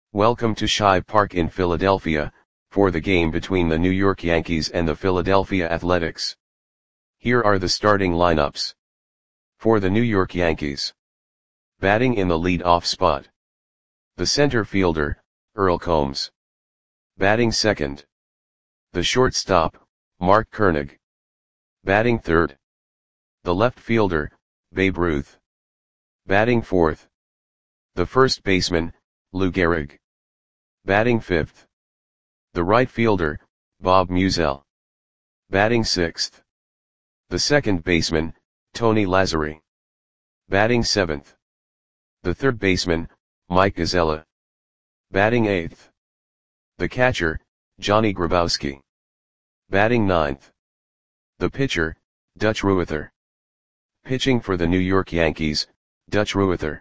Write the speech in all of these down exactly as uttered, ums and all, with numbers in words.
Welcome to Shive Park in Philadelphia, for the game between the New York Yankees and the Philadelphia Athletics. Here are the starting lineups. For the New York Yankees. Batting in the lead-off spot. The center fielder, Earl Combs. Batting second. The shortstop, Mark Koenig. Batting third. The left fielder, Babe Ruth. Batting fourth. The first baseman, Lou Gehrig. Batting fifth. The right fielder, Bob Meusel. Batting sixth. The second baseman, Tony Lazzeri. Batting seventh. The third baseman, Mike Gazzella. Batting eighth. The catcher, Johnny Grabowski. Batting ninth. The pitcher, Dutch Ruether. Pitching for the New York Yankees, Dutch Ruether.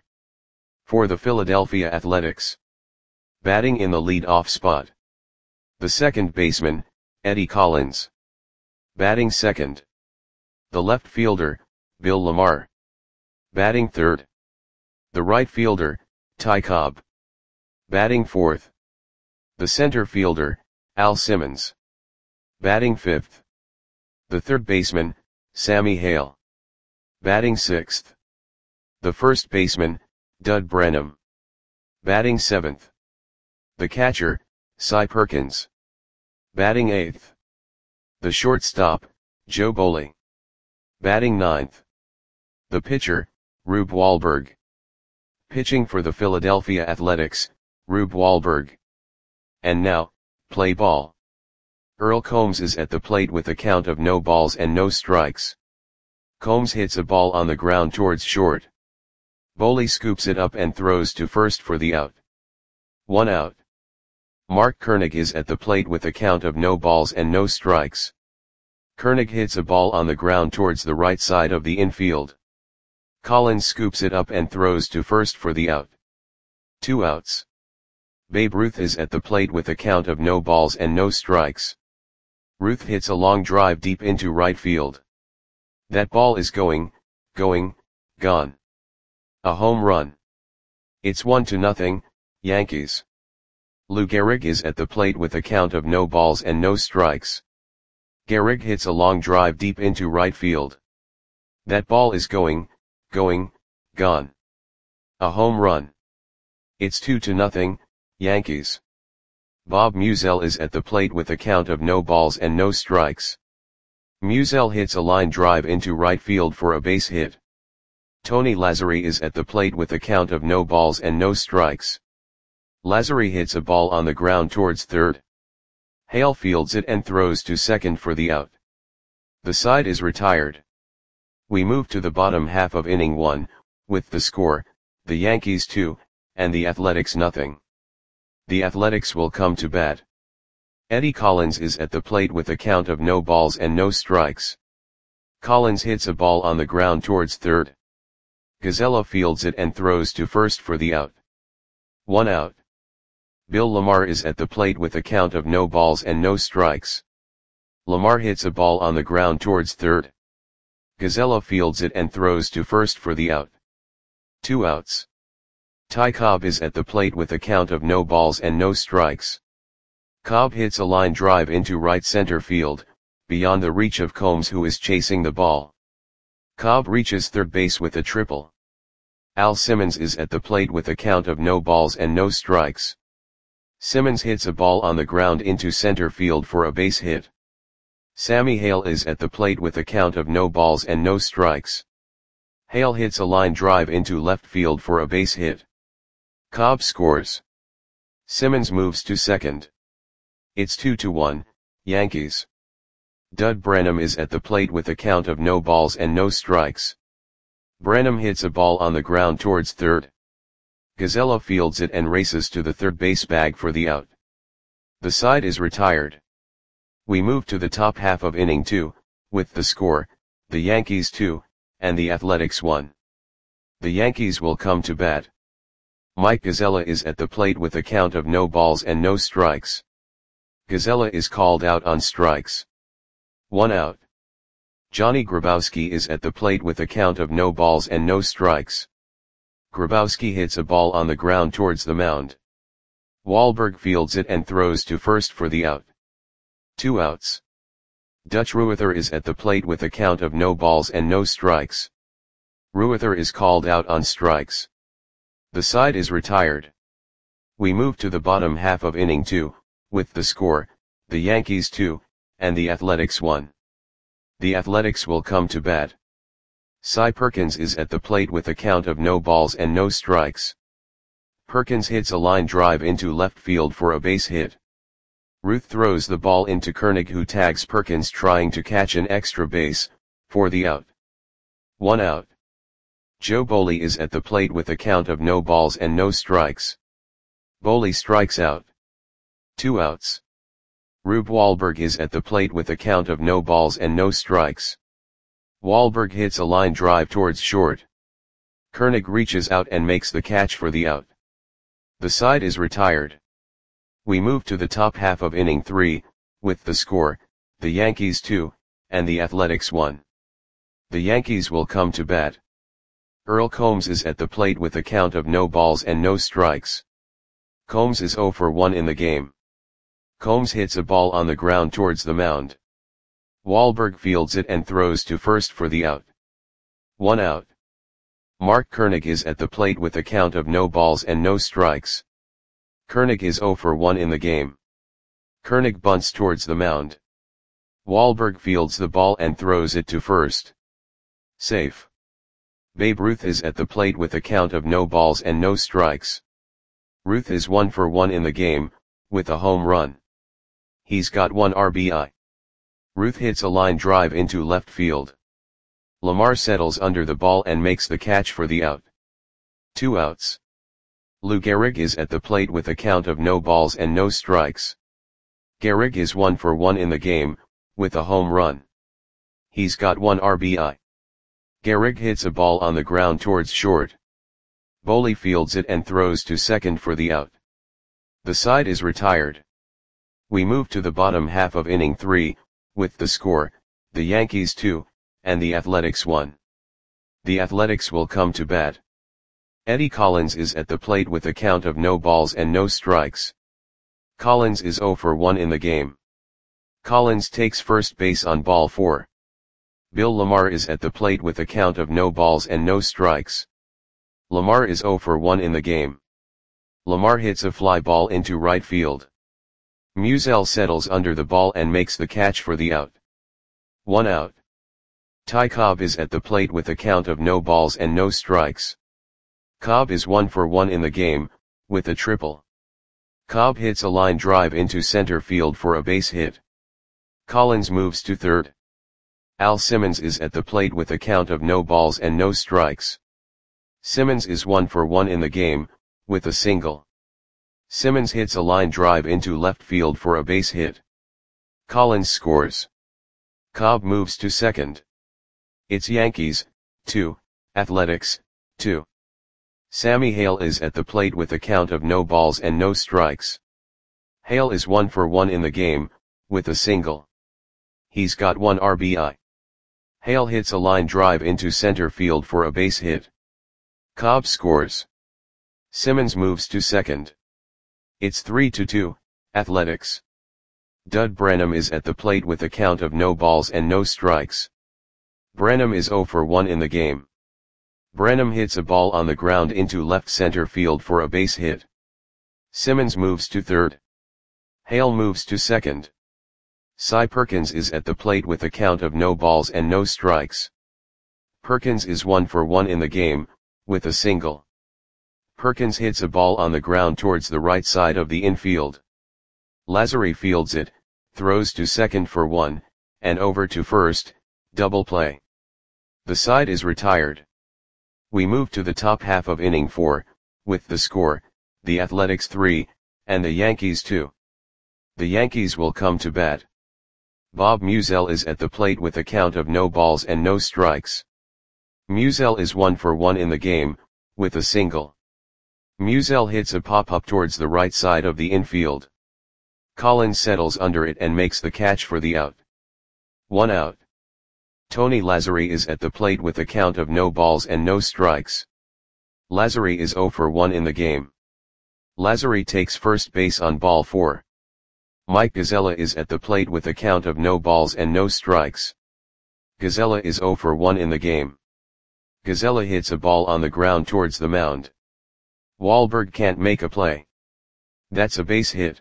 For the Philadelphia Athletics. Batting in the lead-off spot. The second baseman, Eddie Collins. Batting second. The left fielder, Bill Lamar. Batting third. The right fielder, Ty Cobb. Batting fourth. The center fielder, Al Simmons. Batting fifth. The third baseman, Sammy Hale. Batting sixth. The first baseman, Dud Branham. Batting seventh. The catcher, Cy Perkins. Batting eighth. The shortstop, Joe Boley. Batting ninth. The pitcher, Rube Wahlberg. Pitching for the Philadelphia Athletics, Rube Wahlberg. And now, play ball. Earl Combs is at the plate with a count of no balls and no strikes. Combs hits a ball on the ground towards short. Boley scoops it up and throws to first for the out. One out. Mark Koenig is at the plate with a count of no balls and no strikes. Koenig hits a ball on the ground towards the right side of the infield. Collins scoops it up and throws to first for the out. Two outs. Babe Ruth is at the plate with a count of no balls and no strikes. Ruth hits a long drive deep into right field. That ball is going, going, gone. A home run. It's one to nothing, Yankees. Lou Gehrig is at the plate with a count of no balls and no strikes. Gehrig hits a long drive deep into right field. That ball is going, going, gone. A home run. It's two to nothing, Yankees. Bob Meusel is at the plate with a count of no balls and no strikes. Meusel hits a line drive into right field for a base hit. Tony Lazzeri is at the plate with a count of no balls and no strikes. Lazzeri hits a ball on the ground towards third. Hale fields it and throws to second for the out. The side is retired. We move to the bottom half of inning one, with the score, the Yankees two, and the Athletics nothing. The Athletics will come to bat. Eddie Collins is at the plate with a count of no balls and no strikes. Collins hits a ball on the ground towards third. Gazzella fields it and throws to first for the out. One out. Bill Lamar is at the plate with a count of no balls and no strikes. Lamar hits a ball on the ground towards third. Gazzella fields it and throws to first for the out. Two outs. Ty Cobb is at the plate with a count of no balls and no strikes. Cobb hits a line drive into right center field, beyond the reach of Combs, who is chasing the ball. Cobb reaches third base with a triple. Al Simmons is at the plate with a count of no balls and no strikes. Simmons hits a ball on the ground into center field for a base hit. Sammy Hale is at the plate with a count of no balls and no strikes. Hale hits a line drive into left field for a base hit. Cobb scores. Simmons moves to second. It's two to one, Yankees. Dud Branham is at the plate with a count of no balls and no strikes. Branham hits a ball on the ground towards third. Gazzella fields it and races to the third base bag for the out. The side is retired. We move to the top half of inning two, with the score, the Yankees two, and the Athletics one. The Yankees will come to bat. Mike Gazzella is at the plate with a count of no balls and no strikes. Gazzella is called out on strikes. One out. Johnny Grabowski is at the plate with a count of no balls and no strikes. Grabowski hits a ball on the ground towards the mound. Wahlberg fields it and throws to first for the out. Two outs. Dutch Ruether is at the plate with a count of no balls and no strikes. Ruether is called out on strikes. The side is retired. We move to the bottom half of inning two, with the score, the Yankees two, and the Athletics one. The Athletics will come to bat. Cy Perkins is at the plate with a count of no balls and no strikes. Perkins hits a line drive into left field for a base hit. Ruth throws the ball into Koenig, who tags Perkins trying to catch an extra base, for the out. One out. Joe Boley is at the plate with a count of no balls and no strikes. Boley strikes out. Two outs. Rube Wahlberg is at the plate with a count of no balls and no strikes. Wahlberg hits a line drive towards short. Koenig reaches out and makes the catch for the out. The side is retired. We move to the top half of inning three, with the score, the Yankees two, and the Athletics one. The Yankees will come to bat. Earl Combs is at the plate with a count of no balls and no strikes. Combs is oh for one in the game. Combs hits a ball on the ground towards the mound. Wahlberg fields it and throws to first for the out. One out. Mark Koenig is at the plate with a count of no balls and no strikes. Koenig is oh for one in the game. Koenig bunts towards the mound. Wahlberg fields the ball and throws it to first. Safe. Babe Ruth is at the plate with a count of no balls and no strikes. Ruth is one for one in the game, with a home run. He's got one R B I. Ruth hits a line drive into left field. Lamar settles under the ball and makes the catch for the out. Two outs. Lou Gehrig is at the plate with a count of no balls and no strikes. Gehrig is one for one in the game, with a home run. He's got one R B I. Gehrig hits a ball on the ground towards short. Boley fields it and throws to second for the out. The side is retired. We move to the bottom half of inning three, with the score, the Yankees two, and the Athletics one. The Athletics will come to bat. Eddie Collins is at the plate with a count of no balls and no strikes. Collins is oh for one in the game. Collins takes first base on ball four. Bill Lamar is at the plate with a count of no balls and no strikes. Lamar is oh for one in the game. Lamar hits a fly ball into right field. Musial settles under the ball and makes the catch for the out. One out. Ty Cobb is at the plate with a count of no balls and no strikes. Cobb is one for one in the game, with a triple. Cobb hits a line drive into center field for a base hit. Collins moves to third. Al Simmons is at the plate with a count of no balls and no strikes. Simmons is one for one in the game, with a single. Simmons hits a line drive into left field for a base hit. Collins scores. Cobb moves to second. It's Yankees, two, Athletics, two. Sammy Hale is at the plate with a count of no balls and no strikes. Hale is one for one in the game, with a single. He's got one R B I. Hale hits a line drive into center field for a base hit. Cobb scores. Simmons moves to second. It's three to two, Athletics. Dud Branham is at the plate with a count of no balls and no strikes. Branham is oh for one in the game. Branham hits a ball on the ground into left center field for a base hit. Simmons moves to third. Hale moves to second. Cy Perkins is at the plate with a count of no balls and no strikes. Perkins is one for one in the game, with a single. Perkins hits a ball on the ground towards the right side of the infield. Lazary fields it, throws to second for one, and over to first, double play. The side is retired. We move to the top half of inning four, with the score, the Athletics three, and the Yankees two. The Yankees will come to bat. Bob Musial is at the plate with a count of no balls and no strikes. Musial is one for one in the game, with a single. Musial hits a pop-up towards the right side of the infield. Collins settles under it and makes the catch for the out. One out. Tony Lazary is at the plate with a count of no balls and no strikes. Lazary is oh for one in the game. Lazary takes first base on ball four. Mike Gazella is at the plate with a count of no balls and no strikes. Gazella is zero for one in the game. Gazella hits a ball on the ground towards the mound. Wahlberg can't make a play. That's a base hit.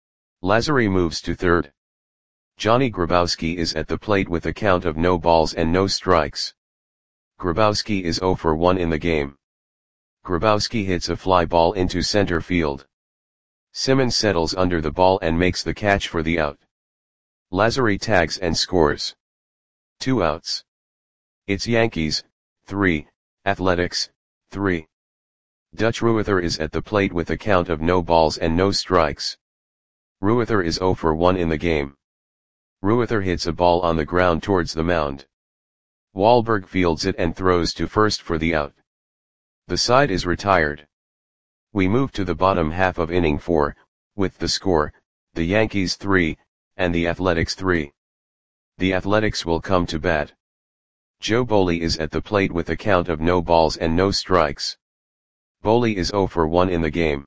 Lazary moves to third. Johnny Grabowski is at the plate with a count of no balls and no strikes. Grabowski is zero for one in the game. Grabowski hits a fly ball into center field. Simmons settles under the ball and makes the catch for the out. Lazary tags and scores. Two outs. It's Yankees, three, Athletics, three. Dutch Ruether is at the plate with a count of no balls and no strikes. Ruether is zero for one in the game. Ruether hits a ball on the ground towards the mound. Wahlberg fields it and throws to first for the out. The side is retired. We move to the bottom half of inning four, with the score, the Yankees three, and the Athletics three. The Athletics will come to bat. Joe Boley is at the plate with a count of no balls and no strikes. Boley is zero for one in the game.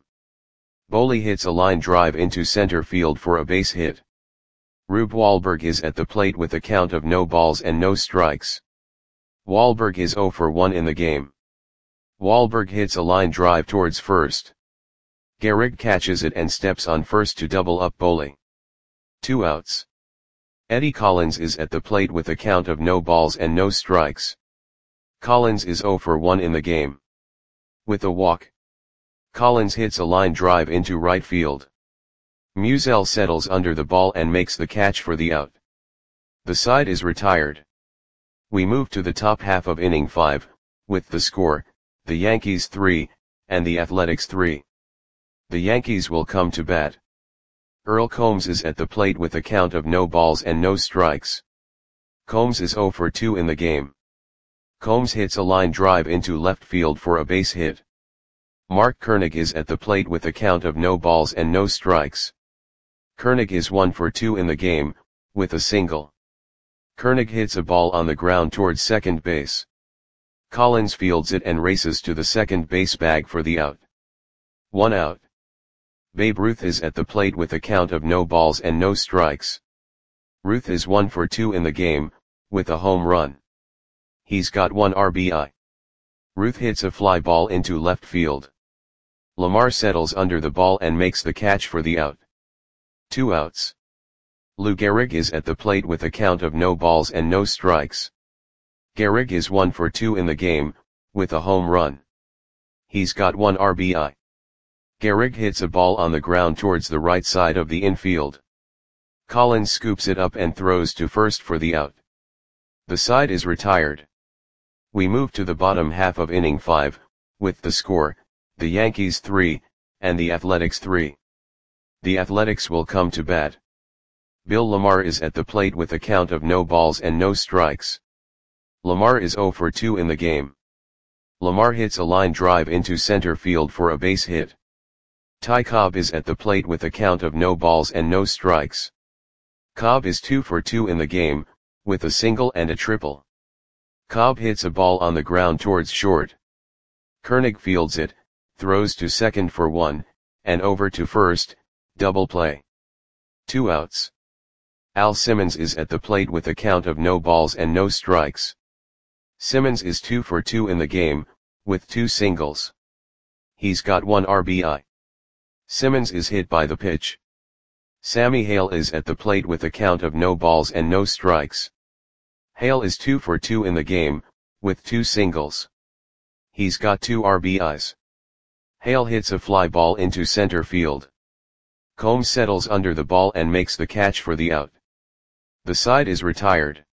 Boley hits a line drive into center field for a base hit. Rube Wahlberg is at the plate with a count of no balls and no strikes. Wahlberg is zero for one in the game. Wahlberg hits a line drive towards first. Gehrig catches it and steps on first to double up Boley. Two outs. Eddie Collins is at the plate with a count of no balls and no strikes. Collins is zero for one in the game. With a walk, Collins hits a line drive into right field. Musial settles under the ball and makes the catch for the out. The side is retired. We move to the top half of inning five, with the score, the Yankees three, and the Athletics three. The Yankees will come to bat. Earl Combs is at the plate with a count of no balls and no strikes. Combs is zero for two in the game. Combs hits a line drive into left field for a base hit. Mark Koenig is at the plate with a count of no balls and no strikes. Koenig is one for two in the game, with a single. Koenig hits a ball on the ground towards second base. Collins fields it and races to the second base bag for the out. One out. Babe Ruth is at the plate with a count of no balls and no strikes. Ruth is one for two in the game, with a home run. He's got one R B I. Ruth hits a fly ball into left field. Lamar settles under the ball and makes the catch for the out. Two outs. Lou Gehrig is at the plate with a count of no balls and no strikes. Gehrig is one for two in the game, with a home run. He's got one R B I. Gehrig hits a ball on the ground towards the right side of the infield. Collins scoops it up and throws to first for the out. The side is retired. We move to the bottom half of inning five, with the score, the Yankees three, and the Athletics three. The Athletics will come to bat. Bill Lamar is at the plate with a count of no balls and no strikes. Lamar is zero for two in the game. Lamar hits a line drive into center field for a base hit. Ty Cobb is at the plate with a count of no balls and no strikes. Cobb is two for two in the game, with a single and a triple. Cobb hits a ball on the ground towards short. Koenig fields it, throws to second for one, and over to first, double play. Two outs. Al Simmons is at the plate with a count of no balls and no strikes. Simmons is two for two in the game, with two singles. He's got one R B I. Simmons is hit by the pitch. Sammy Hale is at the plate with a count of no balls and no strikes. Hale is two for two in the game, with two singles. He's got two R B Is. Hale hits a fly ball into center field. Combs settles under the ball and makes the catch for the out. The side is retired.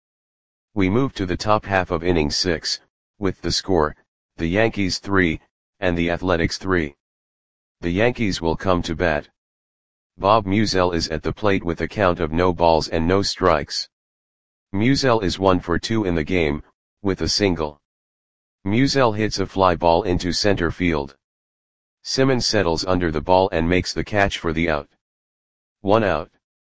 We move to the top half of inning six, with the score, the Yankees three, and the Athletics three. The Yankees will come to bat. Bob Musial is at the plate with a count of no balls and no strikes. Musial is one for two in the game, with a single. Musial hits a fly ball into center field. Simmons settles under the ball and makes the catch for the out. One out.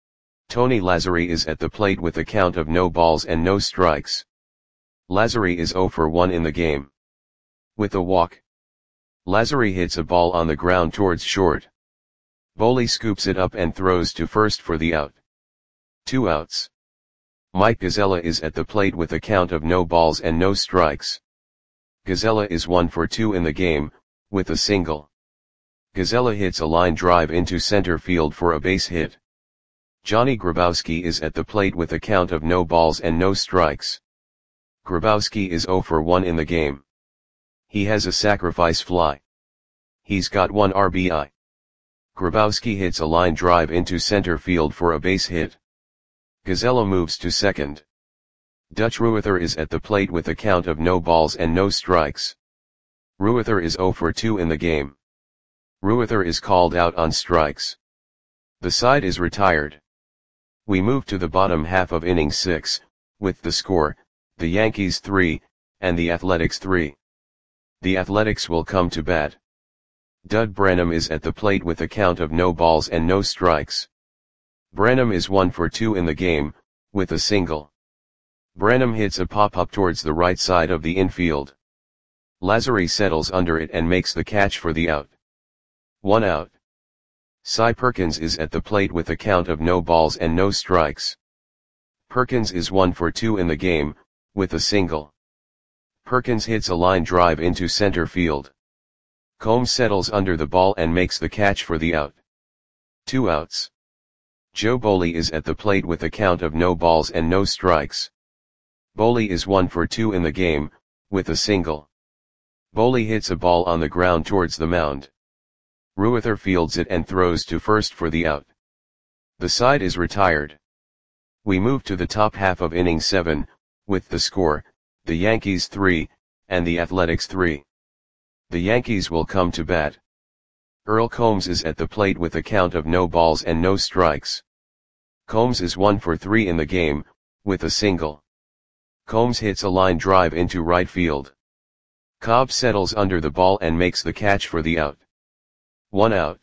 Tony Lazary is at the plate with a count of no balls and no strikes. Lazary is zero for one in the game. With a walk, Lazary hits a ball on the ground towards short. Boley scoops it up and throws to first for the out. Two outs. Mike Gazella is at the plate with a count of no balls and no strikes. Gazella is one for two in the game, with a single. Gazella hits a line drive into center field for a base hit. Johnny Grabowski is at the plate with a count of no balls and no strikes. Grabowski is zero for one in the game. He has a sacrifice fly. He's got one R B I. Grabowski hits a line drive into center field for a base hit. Gazella moves to second. Dutch Ruether is at the plate with a count of no balls and no strikes. Ruether is zero for two in the game. Ruether is called out on strikes. The side is retired. We move to the bottom half of inning six, with the score, the Yankees three, and the Athletics three. The Athletics will come to bat. Dud Branham is at the plate with a count of no balls and no strikes. Branham is one for two in the game, with a single. Branham hits a pop-up towards the right side of the infield. Lazary settles under it and makes the catch for the out. One out. Cy Perkins is at the plate with a count of no balls and no strikes. Perkins is one for two in the game, with a single. Perkins hits a line drive into center field. Combs settles under the ball and makes the catch for the out. Two outs. Joe Boley is at the plate with a count of no balls and no strikes. Boley is one for two in the game, with a single. Boley hits a ball on the ground towards the mound. Ruether fields it and throws to first for the out. The side is retired. We move to the top half of inning seven, with the score, the Yankees three, and the Athletics three. The Yankees will come to bat. Earl Combs is at the plate with a count of no balls and no strikes. Combs is one for three in the game, with a single. Combs hits a line drive into right field. Cobb settles under the ball and makes the catch for the out. One out.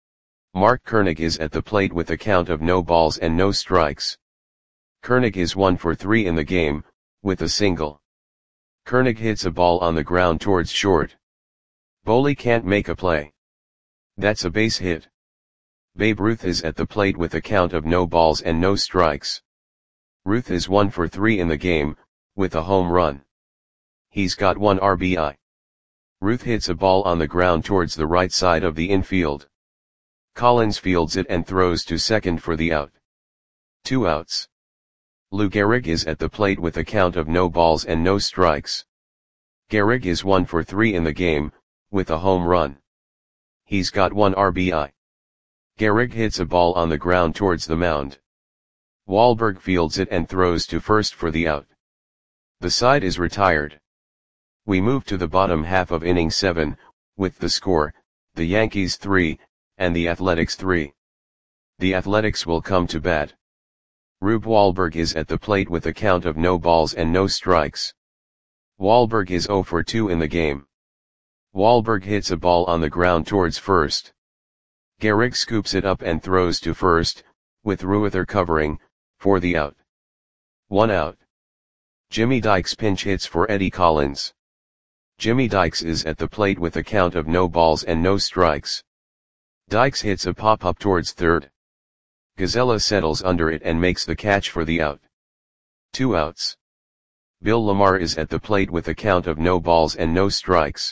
Mark Koenig is at the plate with a count of no balls and no strikes. Koenig is one for three in the game, with a single. Koenig hits a ball on the ground towards short. Boley can't make a play. That's a base hit. Babe Ruth is at the plate with a count of no balls and no strikes. Ruth is one for three in the game, with a home run. He's got one R B I. Ruth hits a ball on the ground towards the right side of the infield. Collins fields it and throws to second for the out. Two outs. Lou Gehrig is at the plate with a count of no balls and no strikes. Gehrig is one for three in the game, with a home run. He's got one R B I. Gehrig hits a ball on the ground towards the mound. Wahlberg fields it and throws to first for the out. The side is retired. We move to the bottom half of inning seven, with the score, the Yankees three, and the Athletics three. The Athletics will come to bat. Rube Wahlberg is at the plate with a count of no balls and no strikes. Wahlberg is zero for two in the game. Wahlberg hits a ball on the ground towards first. Gehrig scoops it up and throws to first, with Ruether covering, for the out. One out. Jimmy Dykes pinch hits for Eddie Collins. Jimmy Dykes is at the plate with a count of no balls and no strikes. Dykes hits a pop-up towards third. Gazella settles under it and makes the catch for the out. Two outs. Bill Lamar is at the plate with a count of no balls and no strikes.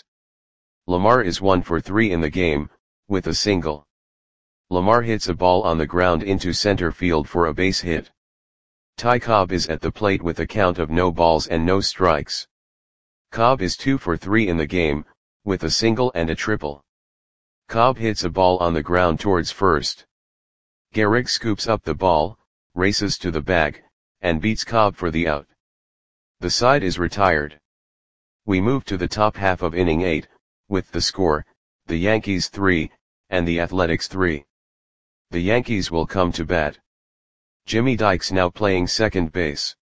Lamar is one for three in the game, with a single. Lamar hits a ball on the ground into center field for a base hit. Ty Cobb is at the plate with a count of no balls and no strikes. Cobb is two for three in the game, with a single and a triple. Cobb hits a ball on the ground towards first. Gehrig scoops up the ball, races to the bag, and beats Cobb for the out. The side is retired. We move to the top half of inning eight, with the score, the Yankees three, and the Athletics three. The Yankees will come to bat. Jimmy Dykes now playing second base.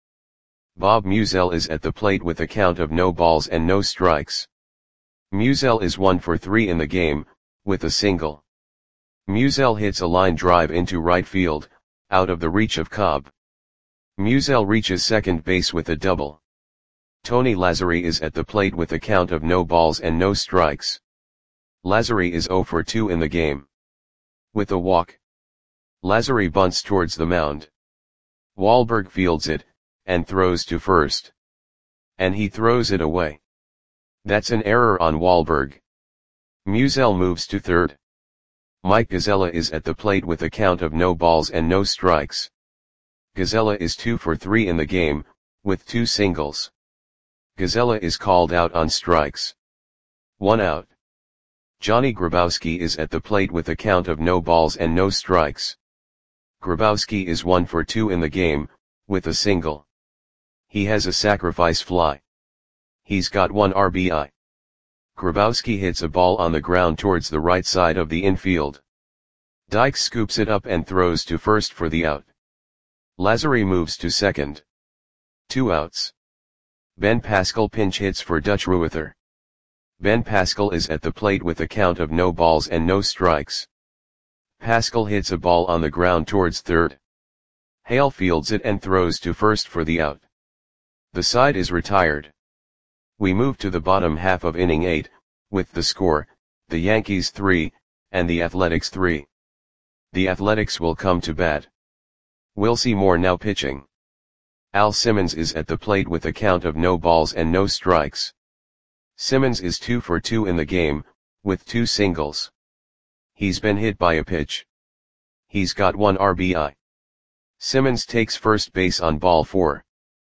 Bob Musial is at the plate with a count of no balls and no strikes. Musial is one for three in the game, with a single. Musial hits a line drive into right field, out of the reach of Cobb. Musial reaches second base with a double. Tony Lazary is at the plate with a count of no balls and no strikes. Lazary is zero for two in the game. With a walk, Lazary bunts towards the mound. Wahlberg fields it, and throws to first. And he throws it away. That's an error on Wahlberg. Musial moves to third. Mike Gazella is at the plate with a count of no balls and no strikes. Gazella is two for three in the game, with two singles. Gazella is called out on strikes. One out. Johnny Grabowski is at the plate with a count of no balls and no strikes. Grabowski is one for two in the game, with a single. He has a sacrifice fly. He's got one R B I. Grabowski hits a ball on the ground towards the right side of the infield. Dykes scoops it up and throws to first for the out. Lazary moves to second. Two outs. Ben Pascal pinch hits for Dutch Ruether. Ben Pascal is at the plate with a count of no balls and no strikes. Pascal hits a ball on the ground towards third. Hale fields it and throws to first for the out. The side is retired. We move to the bottom half of inning eight, with the score, the Yankees three, and the Athletics three. The Athletics will come to bat. Wilcie Moore now pitching. Al Simmons is at the plate with a count of no balls and no strikes. Simmons is two for two in the game, with two singles. He's been hit by a pitch. He's got one R B I. Simmons takes first base on ball four.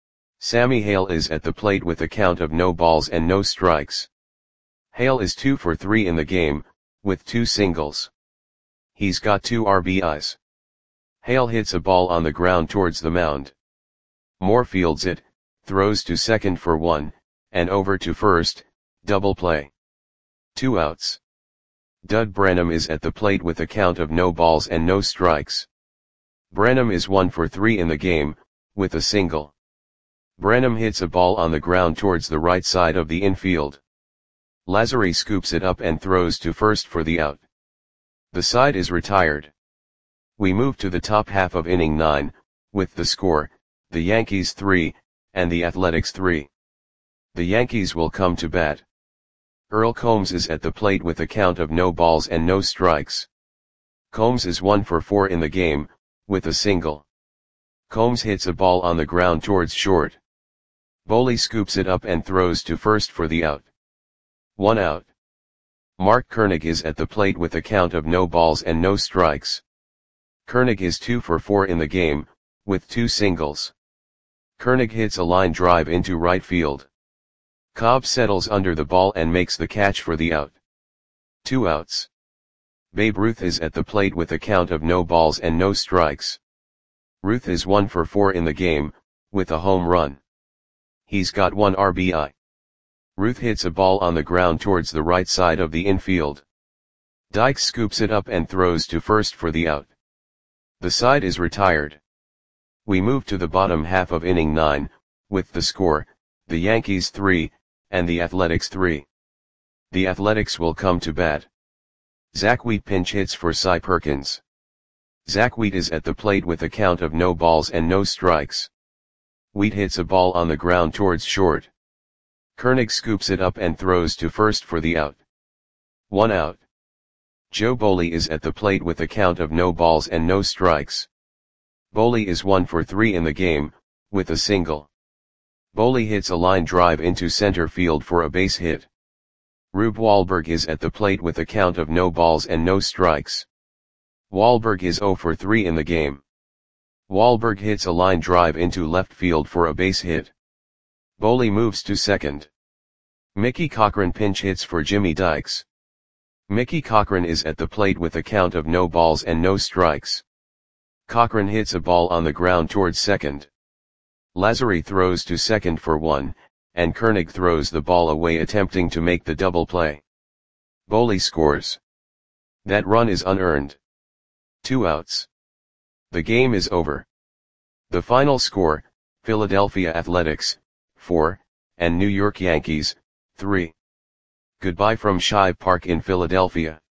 Sammy Hale is at the plate with a count of no balls and no strikes. Hale is two for three in the game, with two singles. He's got two R B Is. Hale hits a ball on the ground towards the mound. Moore fields it, throws to second for one, and over to first, double play. Two outs. Dud Branham is at the plate with a count of no balls and no strikes. Branham is one for three in the game, with a single. Branham hits a ball on the ground towards the right side of the infield. Lazary scoops it up and throws to first for the out. The side is retired. We move to the top half of inning nine, with the score, the Yankees three, and the Athletics three. The Yankees will come to bat. Earl Combs is at the plate with a count of no balls and no strikes. Combs is one for four in the game, with a single. Combs hits a ball on the ground towards short. Boley scoops it up and throws to first for the out. One out. Mark Koenig is at the plate with a count of no balls and no strikes. Koenig is two for four in the game, with two singles. Koenig hits a line drive into right field. Cobb settles under the ball and makes the catch for the out. Two outs. Babe Ruth is at the plate with a count of no balls and no strikes. Ruth is one for four in the game, with a home run. He's got one R B I. Ruth hits a ball on the ground towards the right side of the infield. Dykes scoops it up and throws to first for the out. The side is retired. We move to the bottom half of inning nine, with the score, the Yankees three, and the Athletics three. The Athletics will come to bat. Zach Wheat pinch hits for Cy Perkins. Zach Wheat is at the plate with a count of no balls and no strikes. Wheat hits a ball on the ground towards short. Koenig scoops it up and throws to first for the out. One out. Joe Boley is at the plate with a count of no balls and no strikes. Boley is one for three in the game, with a single. Boley hits a line drive into center field for a base hit. Rube Wahlberg is at the plate with a count of no balls and no strikes. Wahlberg is zero for three in the game. Wahlberg hits a line drive into left field for a base hit. Boley moves to second. Mickey Cochran pinch hits for Jimmy Dykes. Mickey Cochran is at the plate with a count of no balls and no strikes. Cochran hits a ball on the ground towards second. Lazary throws to second for one, and Koenig throws the ball away attempting to make the double play. Boley scores. That run is unearned. Two outs. The game is over. The final score, Philadelphia Athletics, four, and New York Yankees, three. Goodbye from Shive Park in Philadelphia.